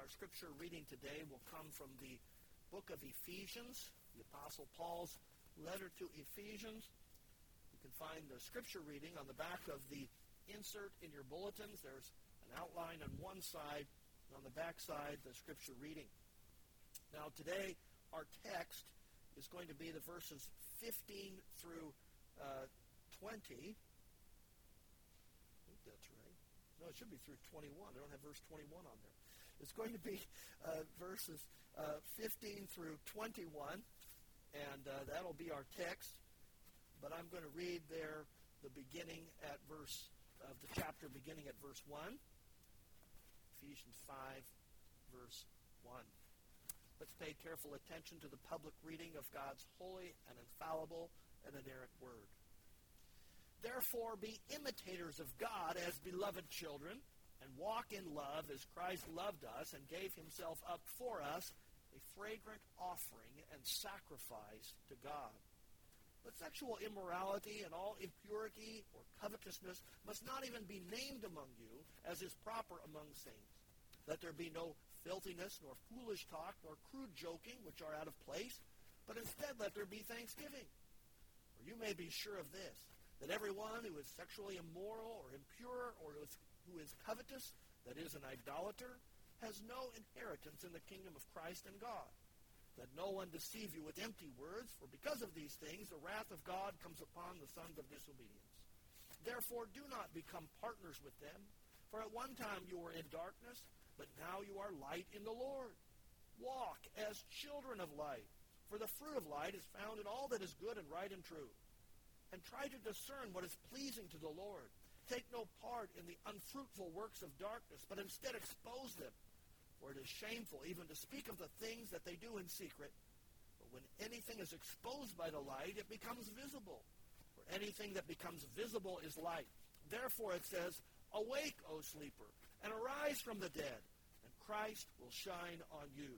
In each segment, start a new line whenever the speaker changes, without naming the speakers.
Our scripture reading today will come from the book of Ephesians, the Apostle Paul's letter to Ephesians. You can find the scripture reading on the back of the insert in your bulletins. There's an outline on one side, and on the back side, the scripture reading. Now today, our text is going to be the verses 15 through 20. I think that's right. No, it should be through 21. I don't have verse 21 on there. It's going to be verses 15 through 21, and that'll be our text. But I'm going to read there the beginning at verse of the chapter beginning at verse 1. Ephesians 5, verse 1. Let's pay careful attention to the public reading of God's holy and infallible and inerrant word. Therefore, be imitators of God as beloved children, and walk in love as Christ loved us and gave himself up for us, a fragrant offering and sacrifice to God. But sexual immorality and all impurity or covetousness must not even be named among you, as is proper among saints. Let there be no filthiness, nor foolish talk, nor crude joking, which are out of place, but instead let there be thanksgiving. For you may be sure of this, that everyone who is sexually immoral or impure or who is covetous, that is, an idolater, has no inheritance in the kingdom of Christ and God. Let no one deceive you with empty words, for because of these things the wrath of God comes upon the sons of disobedience. Therefore do not become partners with them, for at one time you were in darkness, but now you are light in the Lord. Walk as children of light, for the fruit of light is found in all that is good and right and true. And try to discern what is pleasing to the Lord. Take no part in the unfruitful works of darkness, but instead expose them. For it is shameful even to speak of the things that they do in secret. But when anything is exposed by the light, it becomes visible. For anything that becomes visible is light. Therefore it says, awake, O sleeper, and arise from the dead, and Christ will shine on you.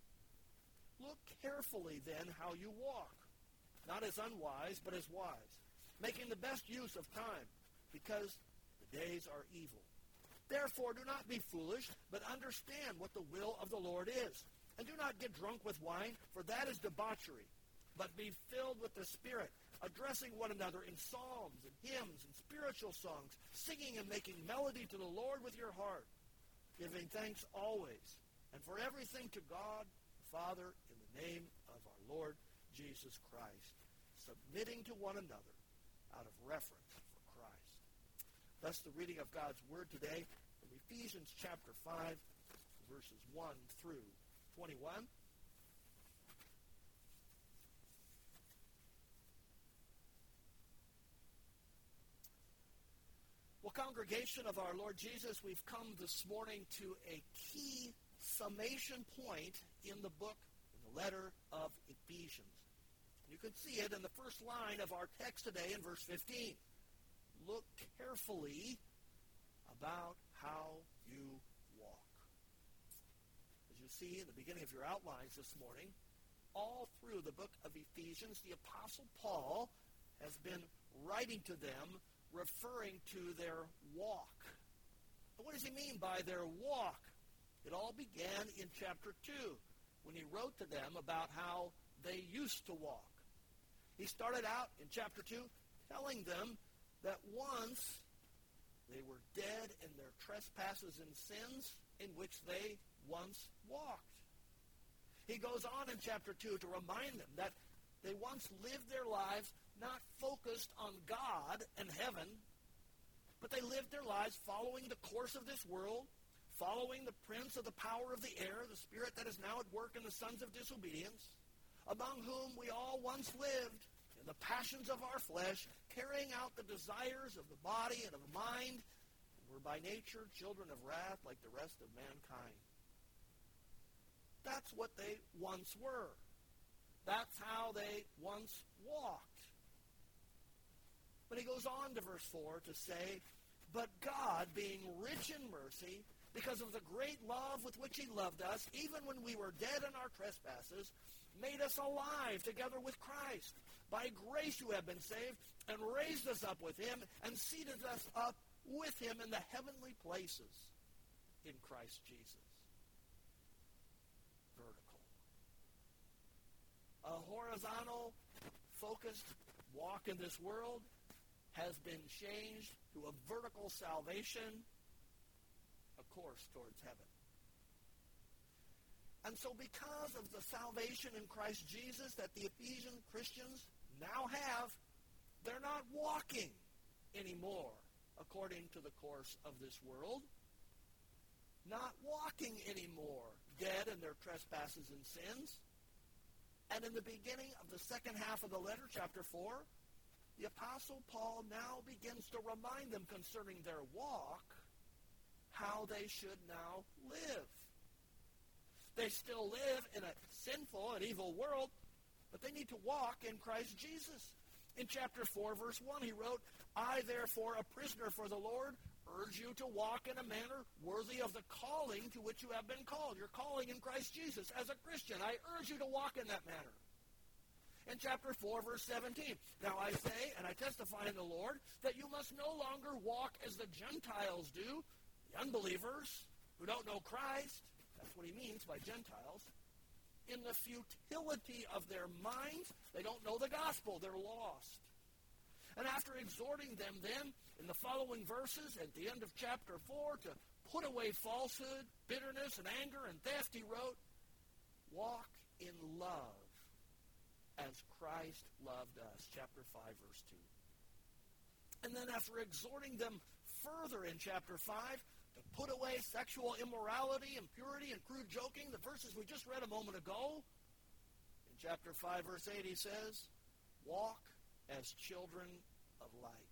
Look carefully then how you walk, not as unwise, but as wise, making the best use of time, because the days are evil. Therefore, do not be foolish, but understand what the will of the Lord is. And do not get drunk with wine, for that is debauchery, but be filled with the Spirit, addressing one another in psalms and hymns and spiritual songs, singing and making melody to the Lord with your heart, giving thanks always, and for everything to God the Father, in the name of our Lord Jesus Christ, submitting to one another out of reverence for Christ. Thus the reading of God's Word today from Ephesians chapter 5, verses 1 through 21. Well, congregation of our Lord Jesus, we've come this morning to a key summation point in the book, in the letter of Ephesians. You can see it in the first line of our text today in verse 15. Look carefully about how you walk. As you see in the beginning of your outlines this morning, all through the book of Ephesians, the Apostle Paul has been writing to them, referring to their walk. And what does he mean by their walk? It all began in chapter 2, when he wrote to them about how they used to walk. He started out in chapter 2 telling them that once they were dead in their trespasses and sins in which they once walked. He goes on in chapter 2 to remind them that they once lived their lives not focused on God and heaven, but they lived their lives following the course of this world, following the prince of the power of the air, the spirit that is now at work in the sons of disobedience, among whom we all once lived in the passions of our flesh, carrying out the desires of the body and of the mind, and were by nature children of wrath like the rest of mankind. That's what they once were. That's how they once walked. But he goes on to verse 4 to say, but God, being rich in mercy, because of the great love with which he loved us, even when we were dead in our trespasses, made us alive together with Christ. By grace you have been saved, and raised us up with him, and seated us up with him in the heavenly places in Christ Jesus. horizontal, focused walk in this world has been changed to a vertical salvation, a course towards heaven. And so because of the salvation in Christ Jesus that the Ephesian Christians now have, they're not walking anymore according to the course of this world. Not walking anymore, dead in their trespasses and sins. And in the beginning of the second half of the letter, chapter 4, the Apostle Paul now begins to remind them concerning their walk, how they should now live. They still live in a sinful and evil world, but they need to walk in Christ Jesus. In chapter 4, verse 1, he wrote, I, therefore, a prisoner for the Lord, urge you to walk in a manner worthy of the calling to which you have been called. Your calling in Christ Jesus as a Christian. I urge you to walk in that manner. In chapter 4, verse 17, now I say, and I testify in the Lord, that you must no longer walk as the Gentiles do, the unbelievers who don't know Christ. That's what he means by Gentiles. In the futility of their minds, they don't know the gospel. They're lost. And after exhorting them then, in the following verses, at the end of chapter 4, to put away falsehood, bitterness, and anger, and theft, he wrote, walk in love as Christ loved us. Chapter 5, verse 2. And then after exhorting them further in chapter 5, to put away sexual immorality, impurity, and crude joking, the verses we just read a moment ago, in chapter 5, verse 8, he says, walk as children of light.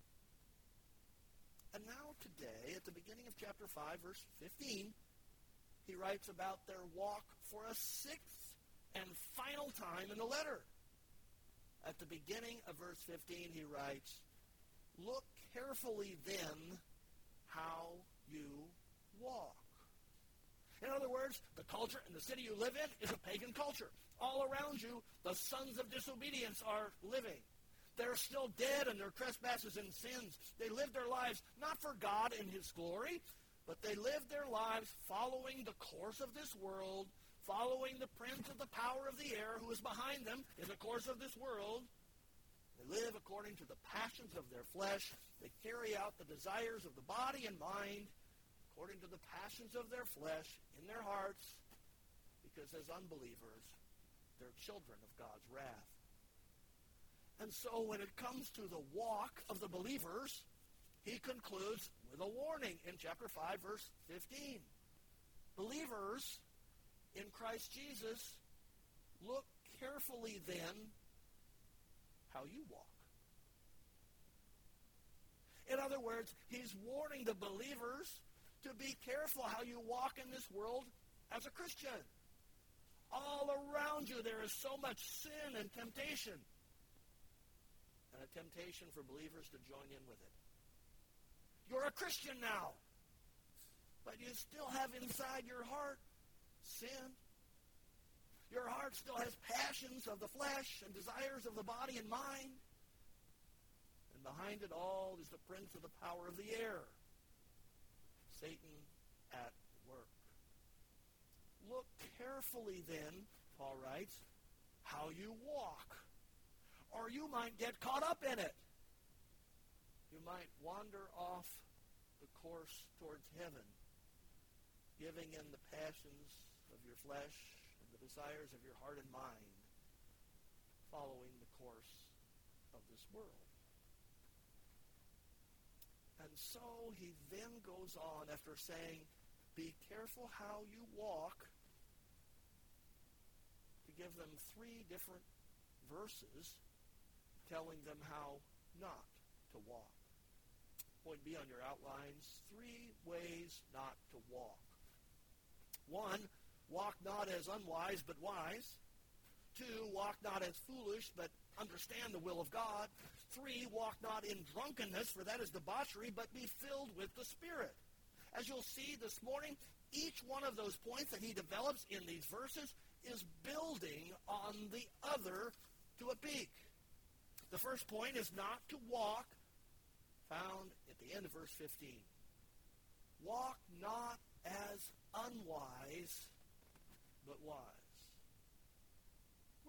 And now today, at the beginning of chapter 5, verse 15, he writes about their walk for a sixth and final time in the letter. At the beginning of verse 15, he writes, look carefully then how you walk. In other words, the culture in the city you live in is a pagan culture. All around you, the sons of disobedience are living. They're still dead in their trespasses and sins. They live their lives not for God and his glory, but they live their lives following the course of this world, following the prince of the power of the air who is behind them in the course of this world. They live according to the passions of their flesh. They carry out the desires of the body and mind according to the passions of their flesh in their hearts, because as unbelievers, they're children of God's wrath. And so when it comes to the walk of the believers, he concludes with a warning in chapter 5, verse 15. Believers in Christ Jesus, look carefully then how you walk. In other words, he's warning the believers to be careful how you walk in this world as a Christian. All around you there is so much sin and temptation. And a temptation for believers to join in with it. You're a Christian now, but you still have inside your heart sin. Your heart still has passions of the flesh and desires of the body and mind. And behind it all is the prince of the power of the air, Satan at work. Look carefully then, Paul writes, how you walk, or you might get caught up in it. You might wander off the course towards heaven, giving in the passions of your flesh and the desires of your heart and mind, following the course of this world. And so he then goes on after saying, be careful how you walk, to give them 3 different verses telling them how not to walk. Point B on your outlines, 3 ways not to walk. 1, walk not as unwise but wise. 2, walk not as foolish but understand the will of God. 3, walk not in drunkenness, for that is debauchery, but be filled with the Spirit. As you'll see this morning, each one of those points that he develops in these verses is building on the other to a peak. The first point is not to walk, found at the end of verse 15. Walk not as unwise, but wise.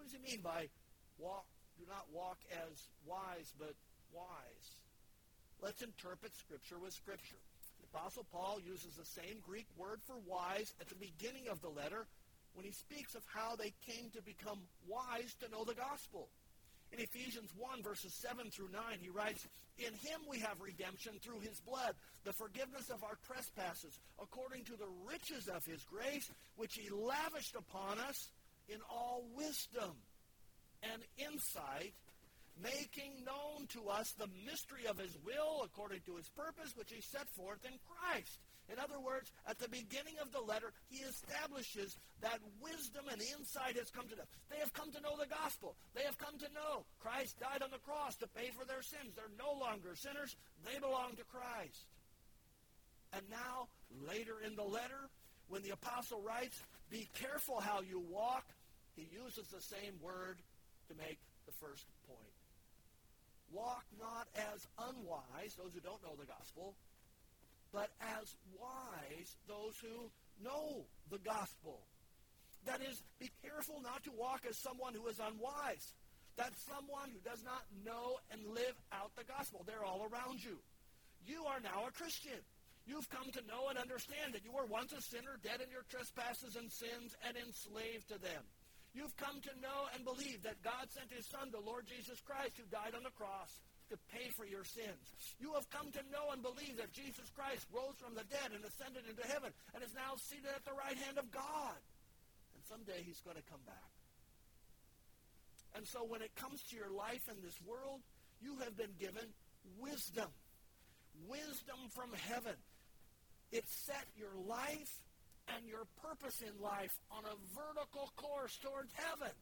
What does he mean by do not walk as wise, but wise? Let's interpret Scripture with Scripture. The Apostle Paul uses the same Greek word for wise at the beginning of the letter when he speaks of how they came to become wise to know the gospel. In Ephesians 1, verses 7 through 9, he writes, "In him we have redemption through his blood, the forgiveness of our trespasses, according to the riches of his grace, which he lavished upon us in all wisdom and insight, making known to us the mystery of his will according to his purpose, which he set forth in Christ." In other words, at the beginning of the letter, he establishes that wisdom and insight has come to them. They have come to know the gospel. They have come to know Christ died on the cross to pay for their sins. They're no longer sinners. They belong to Christ. And now, later in the letter, when the apostle writes, "Be careful how you walk," he uses the same word to make the first point. Walk not as unwise, those who don't know the gospel, but as wise, those who know the gospel. That is, be careful not to walk as someone who is unwise. That's someone who does not know and live out the gospel. They're all around you. You are now a Christian. You've come to know and understand that you were once a sinner, dead in your trespasses and sins, and enslaved to them. You've come to know and believe that God sent his Son, the Lord Jesus Christ, who died on the cross to pay for your sins. You have come to know and believe that Jesus Christ rose from the dead and ascended into heaven and is now seated at the right hand of God. And someday he's going to come back. And so when it comes to your life in this world, you have been given wisdom. Wisdom from heaven. It set your life and your purpose in life on a vertical course towards heaven.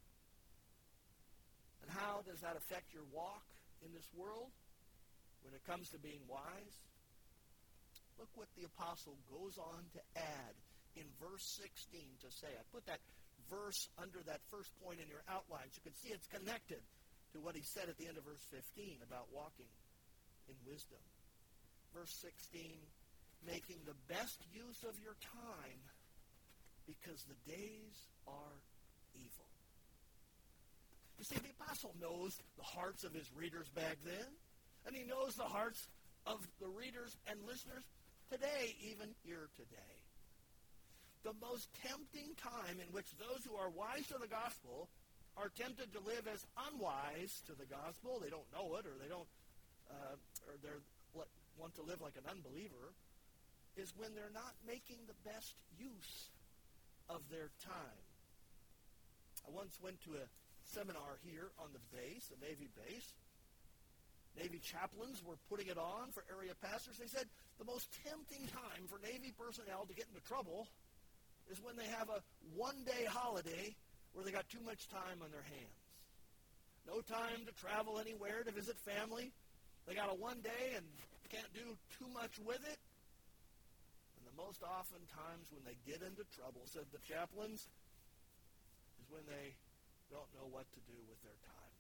And how does that affect your walk in this world when it comes to being wise? Look what the apostle goes on to add in verse 16 to say. I put that verse under that first point in your outlines. You can see it's connected to what he said at the end of verse 15 about walking in wisdom. Verse 16, making the best use of your time because the days are evil. You see, the apostle knows the hearts of his readers back then, and he knows the hearts of the readers and listeners today, even here today. The most tempting time in which those who are wise to the gospel are tempted to live as unwise to the gospel, they don't know it, or they don't, or they want to live like an unbeliever, is when they're not making the best use of their time. I once went to a seminar here on the base, the Navy base. Navy chaplains were putting it on for area pastors. They said the most tempting time for Navy personnel to get into trouble is when they have a one-day holiday where they got too much time on their hands. No time to travel anywhere to visit family. They got a one day and can't do too much with it. And the most often times when they get into trouble, said the chaplains, is when they don't know what to do with their time.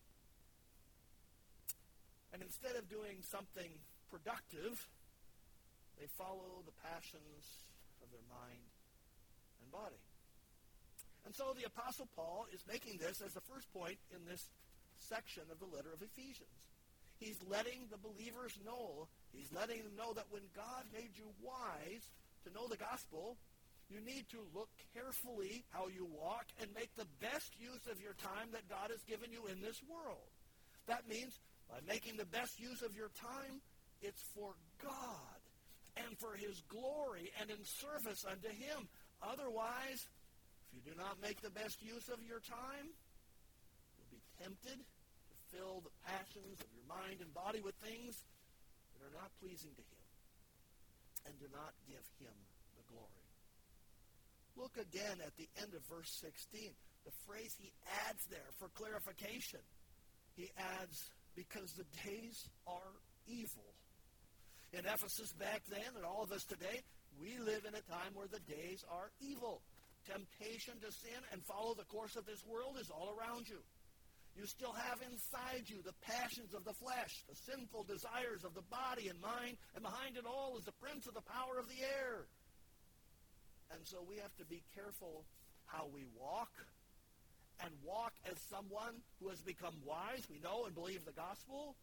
And instead of doing something productive, they follow the passions of their mind and body. And so the Apostle Paul is making this as the first point in this section of the letter of Ephesians. He's letting the believers know, he's letting them know that when God made you wise to know the gospel, you need to look carefully how you walk and make the best use of your time that God has given you in this world. That means by making the best use of your time, it's for God and for his glory and in service unto him. Otherwise, if you do not make the best use of your time, you'll be tempted to fill the passions of your mind and body with things that are not pleasing to him and do not give him the glory. Look again at the end of verse 16. The phrase he adds there for clarification. He adds, because the days are evil. In Ephesus back then, and all of us today, we live in a time where the days are evil. Temptation to sin and follow the course of this world is all around you. You still have inside you the passions of the flesh, the sinful desires of the body and mind, and behind it all is the prince of the power of the air. And so we have to be careful how we walk and walk as someone who has become wise, we know and believe the gospel,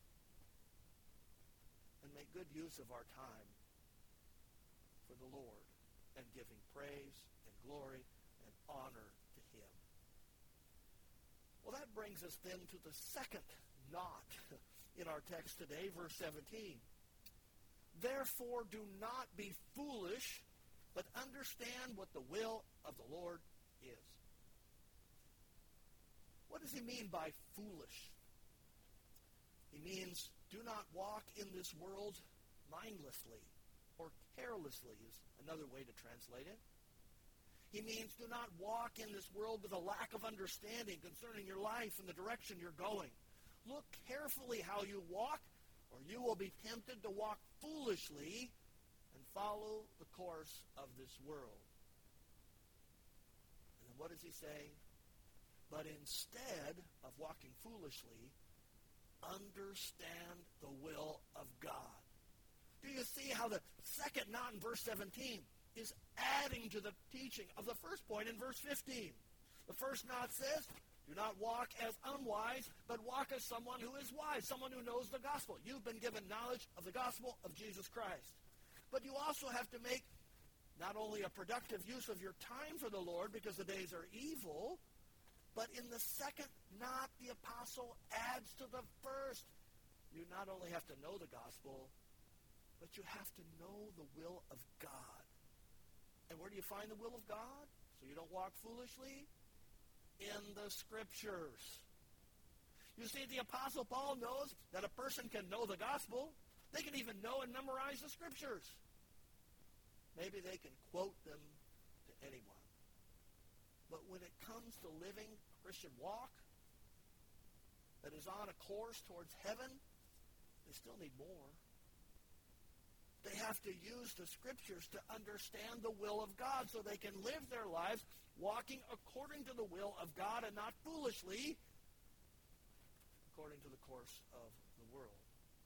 and make good use of our time for the Lord and giving praise and glory and honor to him. Well, that brings us then to the second not in our text today, verse 17. Therefore, do not be foolish, but understand what the will of the Lord is. What does he mean by foolish? He means do not walk in this world mindlessly or carelessly is another way to translate it. He means do not walk in this world with a lack of understanding concerning your life and the direction you're going. Look carefully how you walk, or you will be tempted to walk foolishly and follow the course of this world. And then what does he say? But instead of walking foolishly, understand the will of God. Do you see how the second not in verse 17 is adding to the teaching of the first point in verse 15? The first not says, do not walk as unwise, but walk as someone who is wise, someone who knows the gospel. You've been given knowledge of the gospel of Jesus Christ. But you also have to make not only a productive use of your time for the Lord because the days are evil, but in the second not, the apostle adds to the first. You not only have to know the gospel, but you have to know the will of God. And where do you find the will of God? So you don't walk foolishly? In the Scriptures. You see, the Apostle Paul knows that a person can know the gospel. They can even know and memorize the Scriptures. Maybe they can quote them to anyone. But when it comes to living a Christian walk that is on a course towards heaven, they still need more. They have to use the Scriptures to understand the will of God so they can live their lives walking according to the will of God and not foolishly according to the course of the world.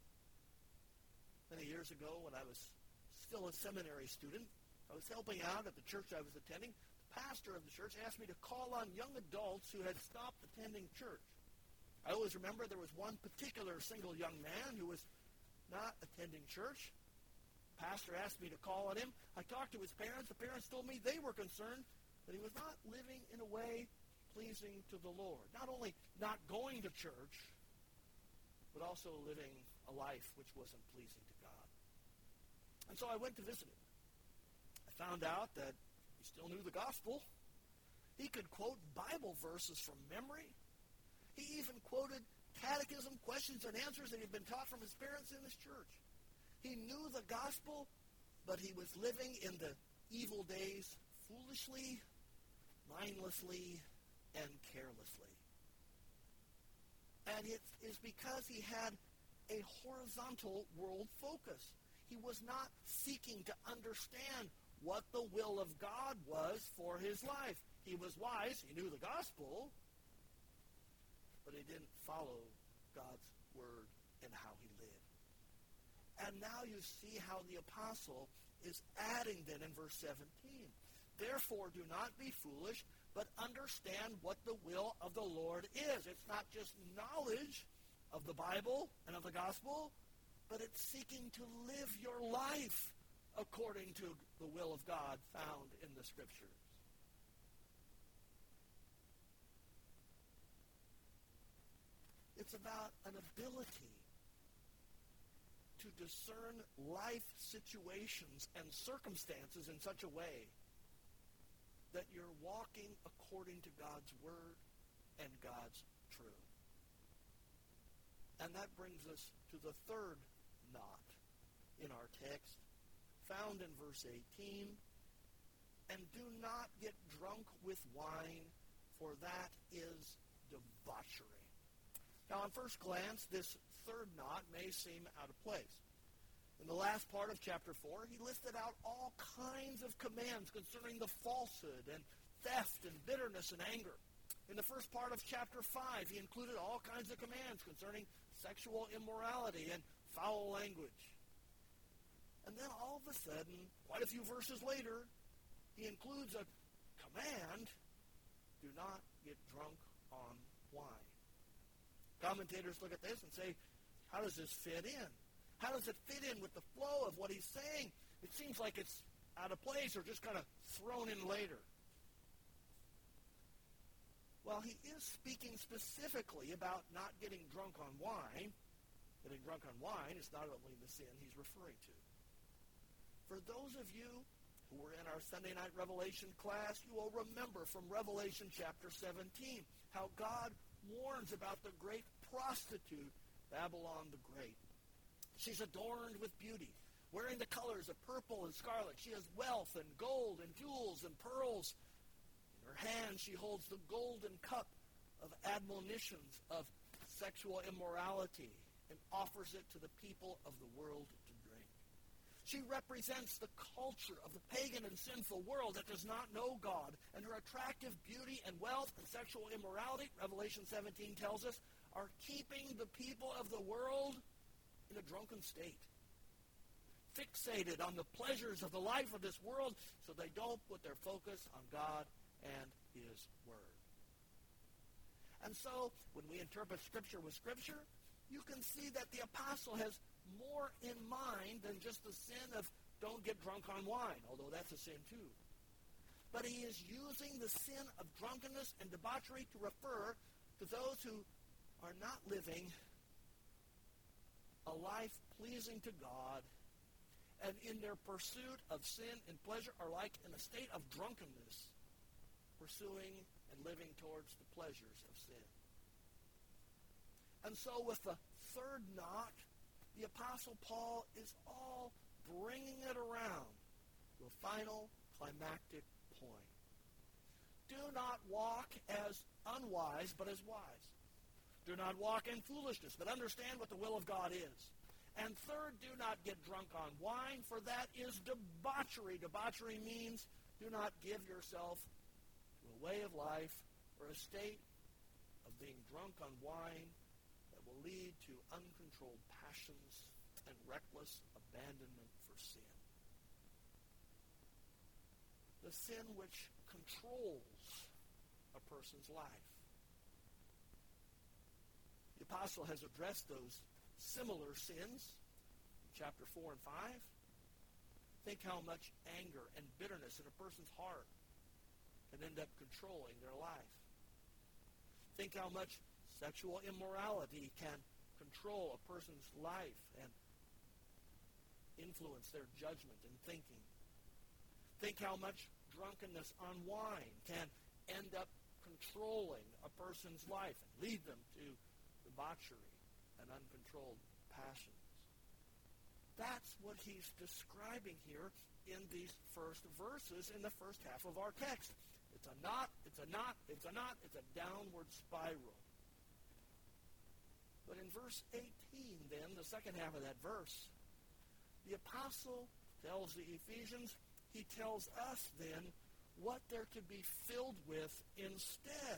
Many years ago, when I was still a seminary student, I was helping out at the church I was attending. The pastor of the church asked me to call on young adults who had stopped attending church. I always remember there was one particular single young man who was not attending church. The pastor asked me to call on him. I talked to his parents. The parents told me they were concerned that he was not living in a way pleasing to the Lord. Not only not going to church, but also living a life which wasn't pleasing to God. And so I went to visit him. I found out that he still knew the gospel. He could quote Bible verses from memory. He even quoted catechism questions and answers that he'd been taught from his parents in his church. He knew the gospel, but he was living in the evil days foolishly, mindlessly, and carelessly. And it is because he had a horizontal world focus. He was not seeking to understand what the will of God was for his life. He was wise. He knew the gospel, but he didn't follow God's word in how he lived. And now you see how the apostle is adding then in verse 17. Therefore, do not be foolish, but understand what the will of the Lord is. It's not just knowledge of the Bible and of the gospel, but it's seeking to live your life according to the will of God found in the Scriptures. It's about an ability to discern life situations and circumstances in such a way that you're walking according to God's word and God's truth. And that brings us to the third not in our text, found in verse 18. And do not get drunk with wine, for that is debauchery. Now, on first glance, this third not may seem out of place. In the last part of chapter 4, he listed out all kinds of commands concerning the falsehood and theft and bitterness and anger. In the first part of chapter 5, he included all kinds of commands concerning sexual immorality and foul language. And then all of a sudden, quite a few verses later, he includes a command, do not get drunk on wine. Commentators look at this and say, how does this fit in? How does it fit in with the flow of what he's saying? It seems like it's out of place or just kind of thrown in later. Well, he is speaking specifically about not getting drunk on wine. Getting drunk on wine is not only the sin he's referring to. For those of you who were in our Sunday night Revelation class, you will remember from Revelation chapter 17 how God warns about the great prostitute, Babylon the Great. She's adorned with beauty, wearing the colors of purple and scarlet. She has wealth and gold and jewels and pearls. In her hand she holds the golden cup of admonitions of sexual immorality and offers it to the people of the world to drink. She represents the culture of the pagan and sinful world that does not know God, and her attractive beauty and wealth and sexual immorality, Revelation 17 tells us, are keeping the people of the world in a drunken state, fixated on the pleasures of the life of this world so they don't put their focus on God and his Word. And so, when we interpret Scripture with Scripture, you can see that the apostle has more in mind than just the sin of don't get drunk on wine, although that's a sin too. But he is using the sin of drunkenness and debauchery to refer to those who are not living a life pleasing to God, and in their pursuit of sin and pleasure are like in a state of drunkenness, pursuing and living towards the pleasures of sin. And so with the third knot, the Apostle Paul is all bringing it around to a final climactic point. Do not walk as unwise, but as wise. Do not walk in foolishness, but understand what the will of God is. And third, do not get drunk on wine, for that is debauchery. Debauchery means do not give yourself to a way of life or a state of being drunk on wine that will lead to uncontrolled passions and reckless abandonment for sin. The sin which controls a person's life. The apostle has addressed those similar sins in chapter 4 and 5. Think how much anger and bitterness in a person's heart can end up controlling their life. Think how much sexual immorality can control a person's life and influence their judgment and thinking. Think how much drunkenness on wine can end up controlling a person's life and lead them to debauchery and uncontrolled passions. That's what he's describing here in these first verses in the first half of our text. It's a knot, it's a knot, it's a knot, it's a downward spiral. But in verse 18, then, the second half of that verse, the apostle tells the Ephesians, he tells us then what they're to be filled with instead.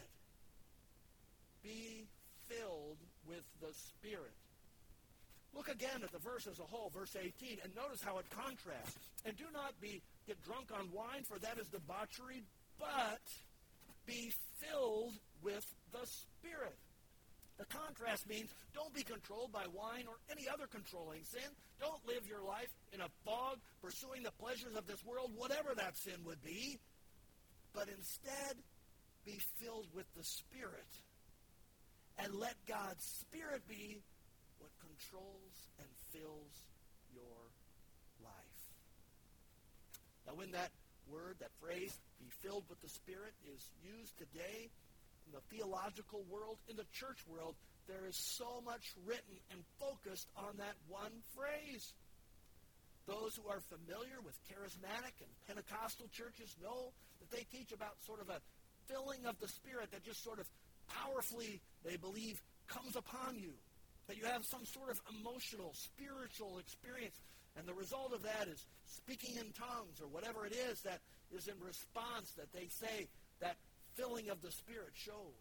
Be filled with the Spirit. Look again at the verse as a whole, verse 18, and notice how it contrasts. And do not get drunk on wine, for that is debauchery, but be filled with the Spirit. The contrast means don't be controlled by wine or any other controlling sin. Don't live your life in a fog, pursuing the pleasures of this world, whatever that sin would be. But instead, be filled with the Spirit. And let God's Spirit be what controls and fills your life. Now, when that word, that phrase, be filled with the Spirit, is used today in the theological world, in the church world, there is so much written and focused on that one phrase. Those who are familiar with charismatic and Pentecostal churches know that they teach about sort of a filling of the Spirit that just sort of powerfully, they believe, comes upon you. That you have some sort of emotional, spiritual experience. And the result of that is speaking in tongues or whatever it is that is in response that they say that filling of the Spirit shows.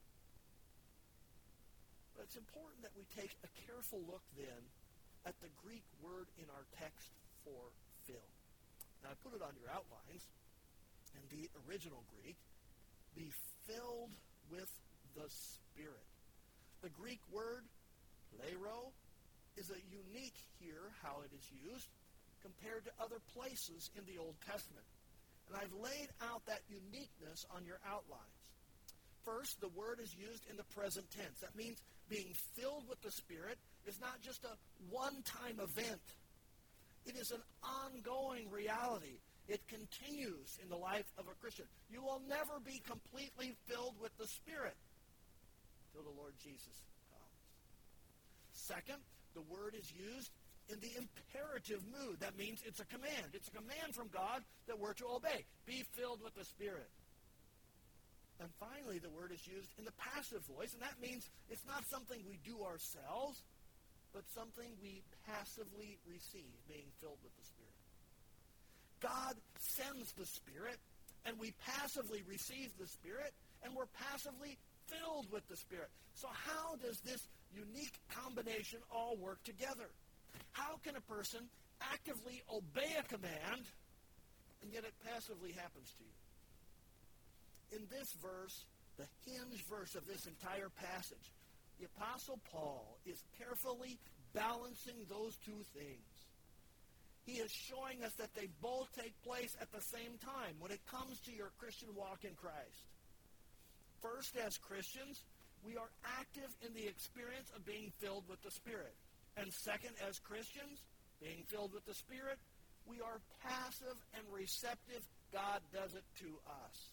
But it's important that we take a careful look then at the Greek word in our text for fill. Now I put it on your outlines. In the original Greek, be filled with the Spirit. The Greek word, lero, is a unique here how it is used compared to other places in the Old Testament. And I've laid out that uniqueness on your outlines. First, the word is used in the present tense. That means being filled with the Spirit is not just a one-time event. It is an ongoing reality. It continues in the life of a Christian. You will never be completely filled with the Spirit till the Lord Jesus comes. Second, the word is used in the imperative mood. That means it's a command. It's a command from God that we're to obey. Be filled with the Spirit. And finally, the word is used in the passive voice, and that means it's not something we do ourselves, but something we passively receive, being filled with the Spirit. God sends the Spirit, and we passively receive the Spirit, and we're passively filled with the Spirit. So how does this unique combination all work together? How can a person actively obey a command, and yet it passively happens to you? In this verse, the hinge verse of this entire passage, the Apostle Paul is carefully balancing those two things. He is showing us that they both take place at the same time when it comes to your Christian walk in Christ. First, as Christians, we are active in the experience of being filled with the Spirit. And second, as Christians, being filled with the Spirit, we are passive and receptive. God does it to us.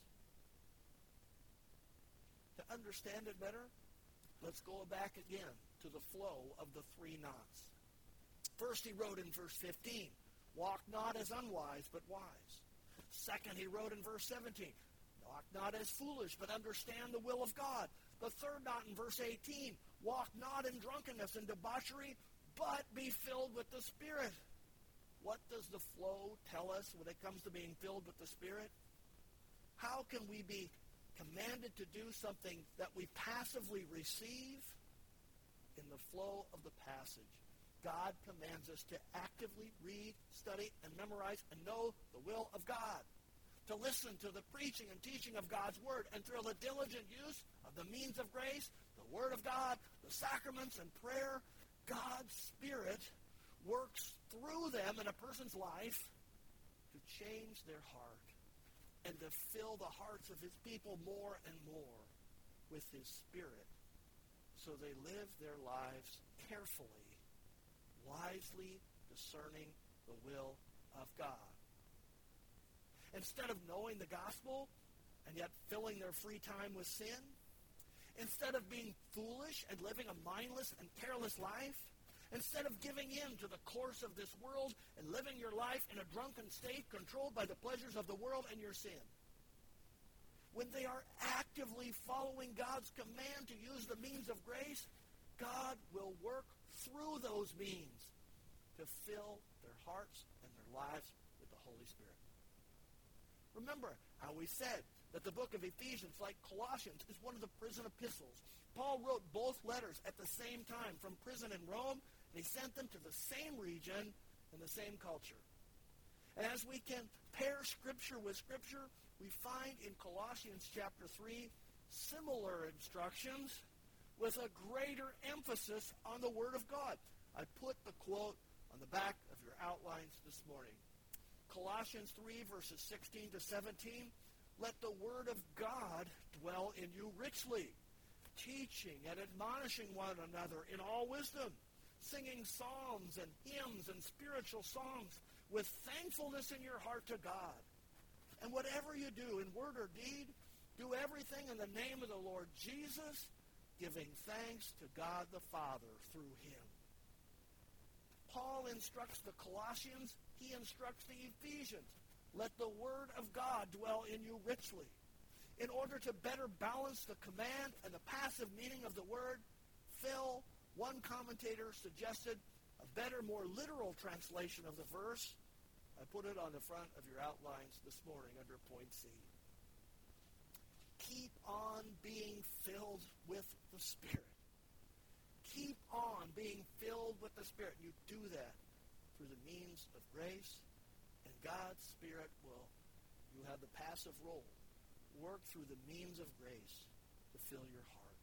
To understand it better, let's go back again to the flow of the three knots. First, he wrote in verse 15, walk not as unwise, but wise. Second, he wrote in verse 17, walk not as foolish, but understand the will of God. The third knot in verse 18, walk not in drunkenness and debauchery, but be filled with the Spirit. What does the flow tell us when it comes to being filled with the Spirit? How can we be commanded to do something that we passively receive? In the flow of the passage, God commands us to actively read, study, and memorize and know the will of God. To listen to the preaching and teaching of God's Word, and through the diligent use of the means of grace, the Word of God, the sacraments, and prayer, God's Spirit works through them in a person's life to change their heart and to fill the hearts of his people more and more with his Spirit, so they live their lives carefully, wisely discerning the will of God. Instead of knowing the gospel and yet filling their free time with sin, instead of being foolish and living a mindless and careless life, instead of giving in to the course of this world and living your life in a drunken state controlled by the pleasures of the world and your sin, when they are actively following God's command to use the means of grace, God will work through those means to fill their hearts and their lives with the Holy Spirit. Remember how we said that the book of Ephesians, like Colossians, is one of the prison epistles. Paul wrote both letters at the same time from prison in Rome, and he sent them to the same region and the same culture. And as we can pair Scripture with Scripture, we find in Colossians chapter 3 similar instructions with a greater emphasis on the Word of God. I put the quote on the back of your outlines this morning. Colossians 3, verses 16 to 17, let the Word of God dwell in you richly, teaching and admonishing one another in all wisdom, singing psalms and hymns and spiritual songs with thankfulness in your heart to God. And whatever you do in word or deed, do everything in the name of the Lord Jesus, giving thanks to God the Father through him. Paul instructs the Colossians, he instructs the Ephesians. Let the Word of God dwell in you richly. In order to better balance the command and the passive meaning of the word, Phil, one commentator, suggested a better, more literal translation of the verse. I put it on the front of your outlines this morning under point C. Keep on being filled with the Spirit. Keep on being filled with the Spirit. You do that through the means of grace, and God's Spirit will, you have the passive role, work through the means of grace to fill your heart.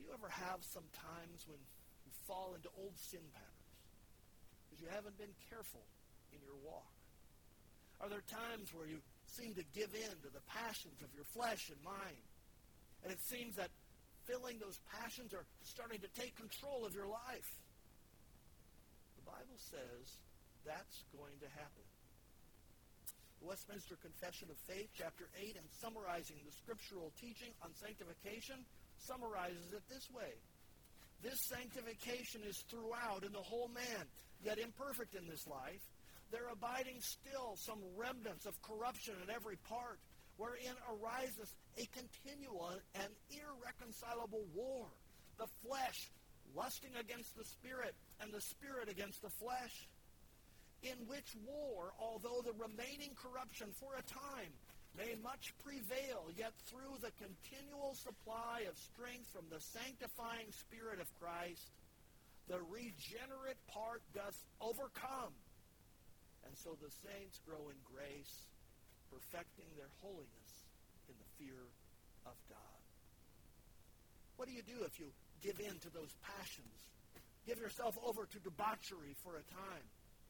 Do you ever have some times when you fall into old sin patterns because you haven't been careful in your walk? Are there times where you seem to give in to the passions of your flesh and mind, and it seems that feeling those passions are starting to take control of your life? The Bible says that's going to happen. The Westminster Confession of Faith, chapter 8, in summarizing the scriptural teaching on sanctification, summarizes it this way. This sanctification is throughout in the whole man, yet imperfect in this life. There abiding still some remnants of corruption in every part, wherein arises a continual and irreconcilable war, the flesh lusting against the Spirit, and the Spirit against the flesh, in which war, although the remaining corruption for a time may much prevail, yet through the continual supply of strength from the sanctifying Spirit of Christ, the regenerate part doth overcome. And so the saints grow in grace, perfecting their holiness in the fear of God. What do you do if you give in to those passions? Give yourself over to debauchery for a time.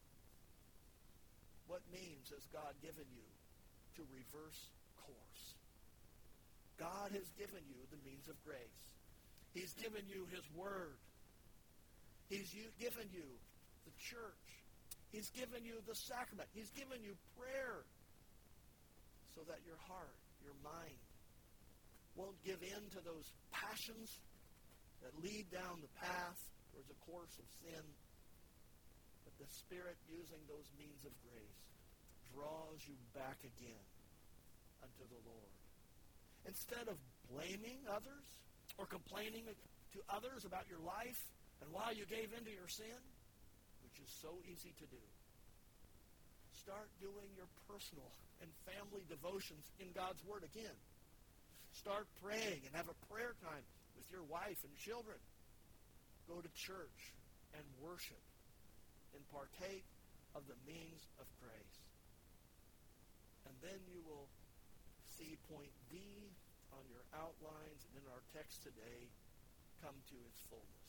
What means has God given you to reverse course? God has given you the means of grace. He's given you His Word. He's given you the church. He's given you the sacrament. He's given you prayer so that your heart, your mind, won't give in to those passions that lead down the path towards a course of sin. But the Spirit, using those means of grace, draws you back again unto the Lord. Instead of blaming others or complaining to others about your life and why you gave in to your sin, which is so easy to do, start doing your personal and family devotions in God's Word again. Start praying and have a prayer time with your wife and children. Go to church and worship and partake of the means of grace. And then you will see point D on your outlines and in our text today come to its fullness.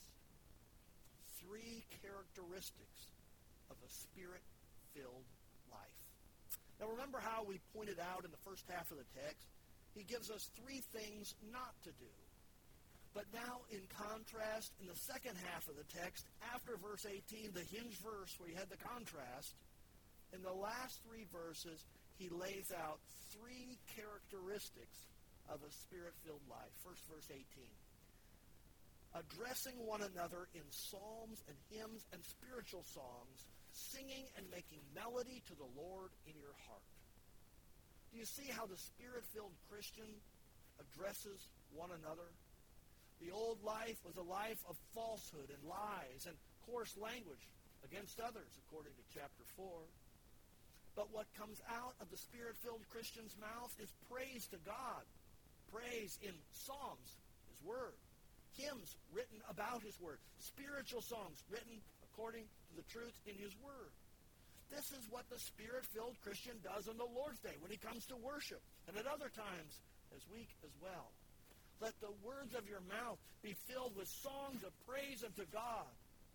3 characteristics of a Spirit-filled life. Now remember how we pointed out in the first half of the text, he gives us 3 things not to do. But now in contrast, in the second half of the text, after verse 18, the hinge verse where you had the contrast, in the last 3 verses, he lays out 3 characteristics of a Spirit-filled life. First, verse 18. Addressing one another in psalms and hymns and spiritual songs, singing and making melody to the Lord in your heart. Do you see how the Spirit-filled Christian addresses one another? The old life was a life of falsehood and lies and coarse language against others, according to chapter 4. But what comes out of the Spirit-filled Christian's mouth is praise to God. Praise in psalms, His Word. Hymns written about His Word. Spiritual songs written according to the truth in His Word. This is what the Spirit-filled Christian does on the Lord's Day when he comes to worship, and at other times this week as well. Let the words of your mouth be filled with songs of praise unto God.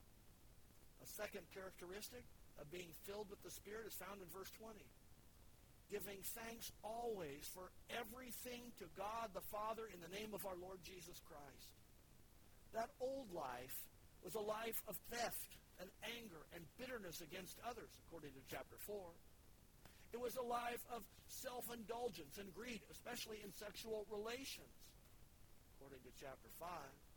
A second characteristic of being filled with the Spirit is found in verse 20. Giving thanks always for everything to God the Father in the name of our Lord Jesus Christ. That old life was a life of theft and anger and bitterness against others, according to chapter 4. It was a life of self-indulgence and greed, especially in sexual relations, according to chapter 5.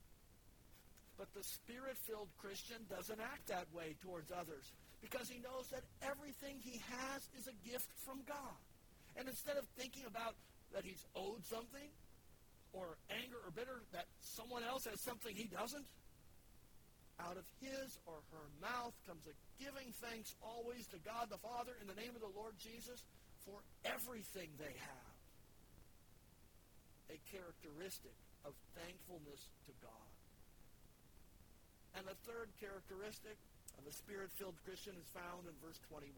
But the Spirit-filled Christian doesn't act that way towards others because he knows that everything he has is a gift from God. And instead of thinking about that he's owed something or anger or bitter that someone else has something he doesn't, out of his or her mouth comes a giving thanks always to God the Father in the name of the Lord Jesus for everything they have. A characteristic of thankfulness to God. And the third characteristic of a Spirit-filled Christian is found in verse 21.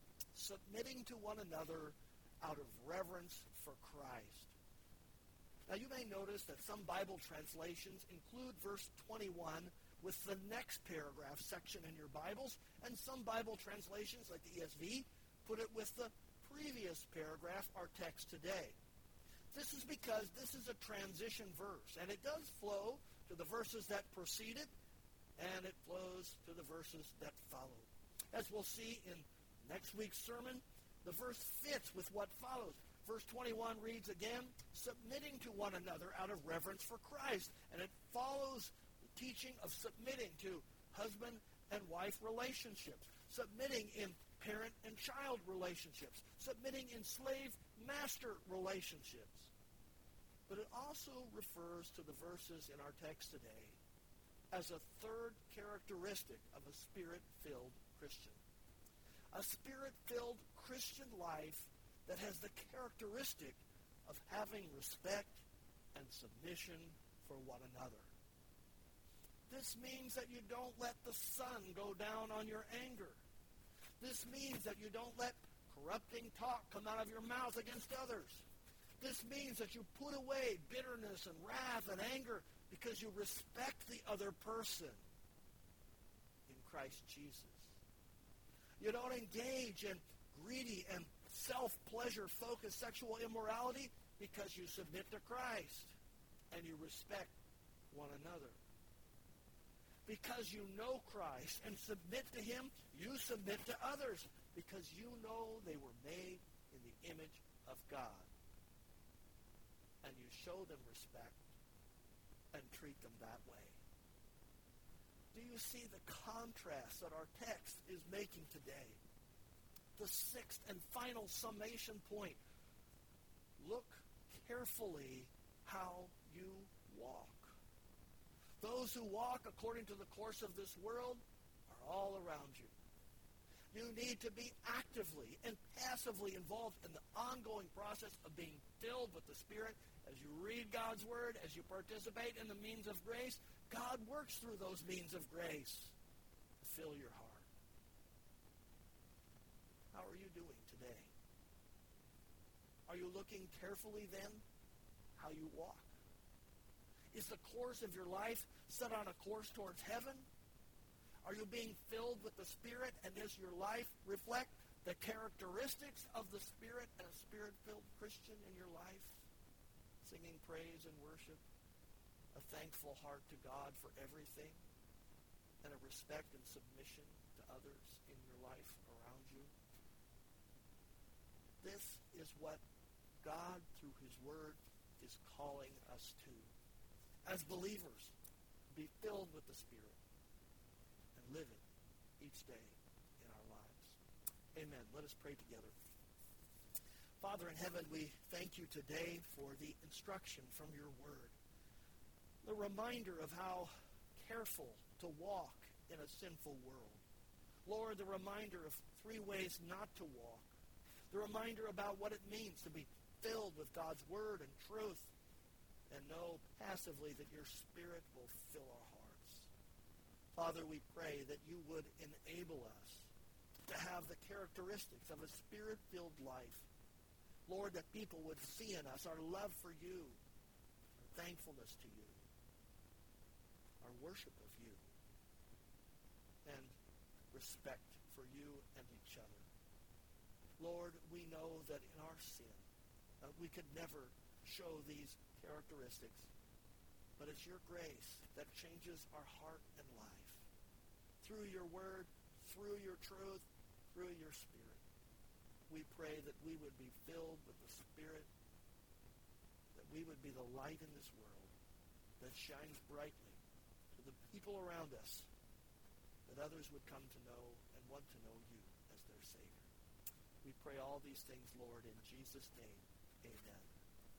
Submitting to one another out of reverence for Christ. Now you may notice that some Bible translations include verse 21 with the next paragraph section in your Bibles, and some Bible translations, like the ESV, put it with the previous paragraph, our text today. This is because this is a transition verse, and it does flow to the verses that preceded, and it flows to the verses that follow. As we'll see in next week's sermon, the verse fits with what follows. Verse 21 reads again, submitting to one another out of reverence for Christ. And it follows the teaching of submitting to husband and wife relationships, submitting in parent and child relationships, submitting in slave-master relationships. But it also refers to the verses in our text today as a third characteristic of a Spirit-filled Christian. A Spirit-filled Christian life that has the characteristic of having respect and submission for one another. This means that you don't let the sun go down on your anger. This means that you don't let corrupting talk come out of your mouth against others. This means that you put away bitterness and wrath and anger because you respect the other person in Christ Jesus. You don't engage in greedy and self-pleasure-focused sexual immorality because you submit to Christ and you respect one another. Because you know Christ and submit to Him, you submit to others because you know they were made in the image of God. And you show them respect and treat them that way. Do you see the contrast that our text is making today? The sixth and final summation point. Look carefully how you walk. Those who walk according to the course of this world are all around you. You need to be actively and passively involved in the ongoing process of being filled with the Spirit. As you read God's Word, as you participate in the means of grace, God works through those means of grace to fill your heart. How are you doing today? Are you looking carefully then how you walk? Is the course of your life set on a course towards heaven? Are you being filled with the Spirit, and does your life reflect the characteristics of the Spirit and a Spirit-filled Christian in your life? Singing praise and worship, a thankful heart to God for everything, and a respect and submission to others in your life around you. This is what God, through His Word, is calling us to. As believers, be filled with the Spirit and live it each day in our lives. Amen. Let us pray together. Father in heaven, we thank you today for the instruction from your Word. The reminder of how careful to walk in a sinful world. Lord, the reminder of 3 ways not to walk. The reminder about what it means to be filled with God's Word and truth, and know passively that your Spirit will fill our hearts. Father, we pray that you would enable us to have the characteristics of a Spirit-filled life. Lord, that people would see in us our love for you, our thankfulness to you, our worship of you, and respect for you and each other. Lord, we know that in our sin, we could never show these characteristics, but it's your grace that changes our heart and life. Through your Word, through your truth, through your Spirit. We pray that we would be filled with the Spirit, that we would be the light in this world that shines brightly to the people around us, that others would come to know and want to know you as their Savior. We pray all these things, Lord, in Jesus' name. Amen.